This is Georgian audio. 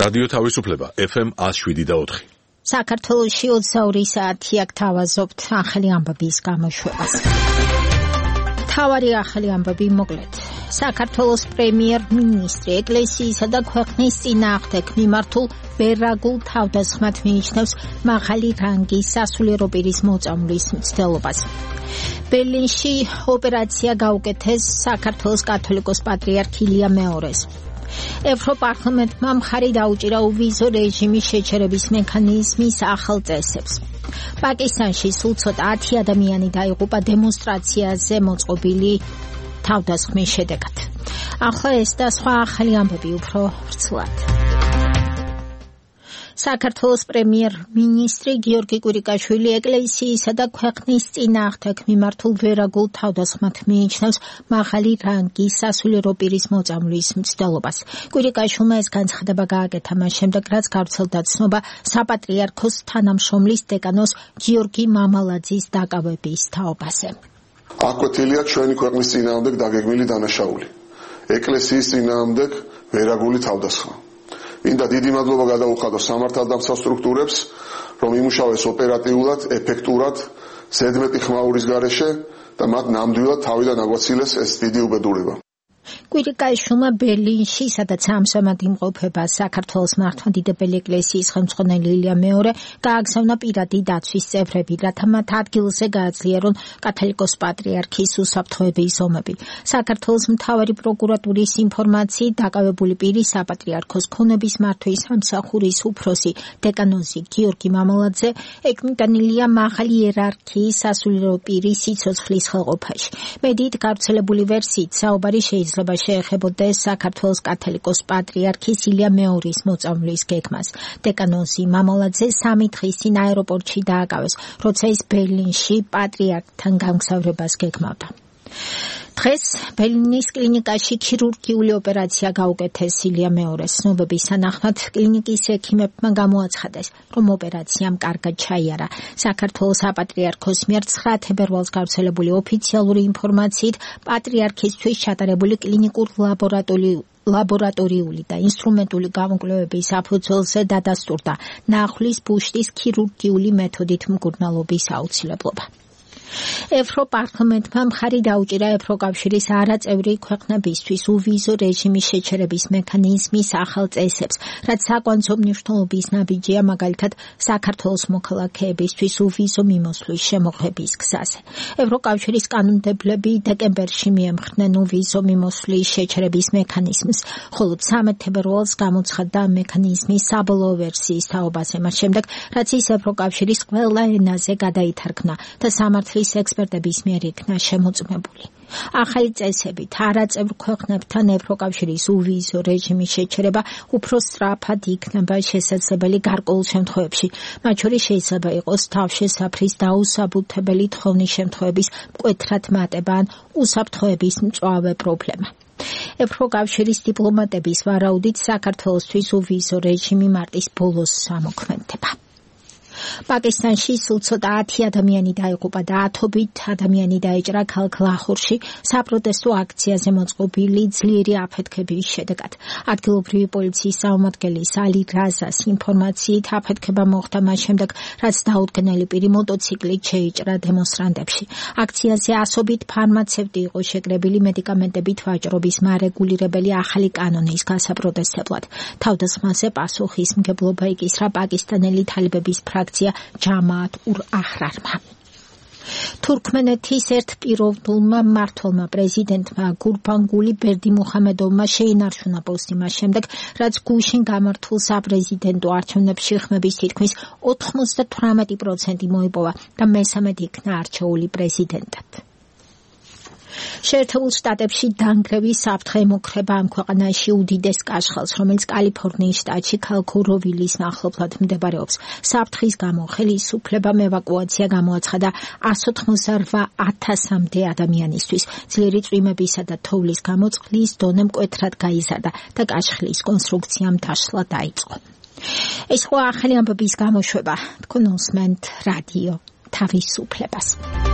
რადიო თავისუფლება FM 107.4. საქართველოში 22 საათია გთავაზობთ ახალი ამბების გამოშვებას. თავარი ახალი ამბები მოკლედ. საქართველოს პრემიერ-მინისტრი ეკლესიისა და ქვეყნის წინააღმდეგ მიმართულ ვერაგულ თავდასხმად მიიჩნევს მაღალი რანგის სასულიერო პირის მოწამვლის მცდელობას. ბერლინში ოპერაცია გაუკეთეს საქართველოს კათოლიკოს პატრიარქ ილია მეორეს. ევროპარლამენტმა მხარი დაუჭირა უვიზო რეჟიმის შეჩერების მექანიზმის ახალ წესებს. პაკისტანში სულ ცოტა 10 ადამიანი დაიღუპა დემონსტრაციაზე მოწყობილი თავდასხმის შედეგად. ახლა ეს და სხვა ახალი ამბები უფრო ვრცლად. საქართველოს პრემიერ-მინისტრი გიორგი კვირიკაშვილი ეკლესიისა და ქვეყნის წინააღმდეგ მიმართულ ვერაგულ თავდასხმად მიიჩნევს მაღალი რანგის სასულიერო პირის მოწამვლის მცდელობას. კვირიკაშვილმა ეს განცხადება გააკეთა მას შემდეგ, რაც გავრცელდა ცნობა საპატრიარქოს თანამშრომლის დეკანოს გიორგი მამალაძის დაკავების თაობაზე. აკვეთილია ჩვენი ქვეყნის წინააღმდეგ დაგეგმილი დანაშაული. ეკლესიის წინააღმდეგ ვერაგული თავდასხმა. მინდა დიდი მადლობა გადაუხადო სამართალდამცავ სტრუქტურებს, რომ იმუშავეს ოპერატიულად, ეფექტურად, ზედმეტი ხმაურის გარეშე და მათ ნამდვილად თავიდან აგვაცილეს ეს დიდი უბედურება. კვირიკაშვილმა ბერლინში, სადაც ამჟამად იმყოფება საქართველოს მართლმადიდებელი ეკლესიის ხელმძღვანელი ილია მეორე, გააგზავნა პირადი დაცვის წევრები, რათა მათ ადგილზე გააძლიერონ კათოლიკოს პატრიარქის უსაფრთხოების ომები. საქართველოს მთავარი პროკურატურის ინფორმაციით, დაკავებული პირი საპატრიარქოს ქონების მართვის სამსახურის უფროსი დეკანოზი გიორგი მამალაძე ეკმიტანილია მაღალი იერარქიის სასულიერო პირის სიცოცხლის ხელყოფაში. მედიით გავრცელებული ვერსიით საუბარი შეიძლება შეეხებოდეს საქართველოს კათოლიკოს პატრიარქის ილია მეორის მოწამვლის გეგმას. დეკანოზი მამალაძე 3 დღის წინ აეროპორტში დააკავეს, როცა ის ბერლინში პატრიარქთან გამგზავრებას გეგმავდა. დღეს ბერლინის კლინიკაში ქირურგიული ოპერაცია გაუკეთეს ილია მეორეს. ცნობების თანახმად კლინიკის ექიმებმა გამოაცხადეს, რომ ოპერაციამ კარგად ჩაიარა. საქართველოს საპატრიარქოს მიერ 9 თებერვალს გავრცელებული ოფიციალური ინფორმაციით პატრიარქისთვის ჩატარებული კლინიკურ ლაბორატორიული და ინსტრუმენტული გამოკვლევების საფუძველზე დადასტურდა ნახვის ბუშტის ქირურგიული მეთოდით მკურნალობის აუცილებლობა. ევროპარლამენტმა მხარი დაუჭირა ევროკავშირის არაწევრი ქვეყნებისთვის უვიზო რეჟიმის შეჩერების მექანიზმის ახალ წესებს, რაც საკვანძო მნიშვნელობის ნაბიჯია მაგალითად საქართველოს მოქალაქეებისთვის უვიზო მიმოსვლის შემოღების გზაზე. ევროკავშირის კანონმდებლები დეკემბერში მიემხრნენ უვიზო მიმოსვლის შეჩერების მექანიზმს, ხოლო 13 თებერვალს გამოცხადდა მექანიზმის საბოლოო ვერსიის თაობაზე, მას შემდეგ, რაც ის ევროკავშირის ყველა ენაზე გადაითარგმნა და სამართლის ექსპერტების მიერ იქნა შემოწმებული. ახალი წესებით არაწევრ ქვეყნებთან ევროკავშირის უვიზო რეჟიმის შეჩერება უფრო სწრაფად იქნება შესაძლებელი გარკვეულ შემთხვევებში, მათ შორის შეიძლება იყოს თავშესაფრის დაუსაბუთებელი თხოვნის შემთხვევების მკვეთრად მატება ან უსაფრთხოების მწვავე პრობლემა. ევროკავშირის დიპლომატების ვარაუდით საქართველოსთვის უვიზო რეჟიმი მარტის ბოლოს ამოქმედდება. პაკისტანში სულ ცოტა 10 ადამიანი დაიღუპა და ათობით ადამიანი დაეჭრა ქალაქ ლაჰორში საპროტესტო აქციაზე მოწყობილი ძლიერი აფეთქების შედეგად. ადგილობრივი პოლიციის წარმომადგენლის ალი რაზას ინფორმაციით აფეთქება მოხდა მას შემდეგ, რაც დაუდგენელი პირი მოტოციკლით შეიჭრა დემონსტრანტებში. აქციაზე ასობით ფარმაცევტი იყო შეკრებილი მედიკამენტებით ვაჭრობის მარეგულირებელი ახალი კანონის გასაპროტესტებლად. თავდასხმაზე პასუხისმგებლობა იკისრა პაკისტანელი თალიბების ფრაქცია ჯამაათ ურ აჰრარმა. თურქმენეთის ერთპიროვნულმა მმართველმა პრეზიდენტმა გურბანგული ბერდიმუხამედოვმა შეინარჩუნა პოსტი მას შემდეგ, რაც გუშინ გამართულ საპრეზიდენტო არჩევნებში ხმების თითქმის 98% მოიპოვა და მესამედ იქნა არჩეული პრეზიდენტად. შეერთებულ შტატებში დანგრევის საფრთხე ემუქრება ამ ქვეყანაში უდიდეს კაშხალს, რომელიც კალიფორნიის შტატში ქალაქ როვილის მახლობლად მდებარეობს. საფრთხის გამო ხელისუფლებამ ევაკუაცია გამოაცხადა 188,000-მდე ადამიანისთვის. ძლიერი წვიმებისა და თოვლის გამო წყლის დონე მკვეთრად გაიზარდა და კაშხლის კონსტრუქციამ დაშლა დაიწყო. ეს ხო ახალი ამბების გამოშვება. თქვენ უსმენთ რადიო თავისუფლებას.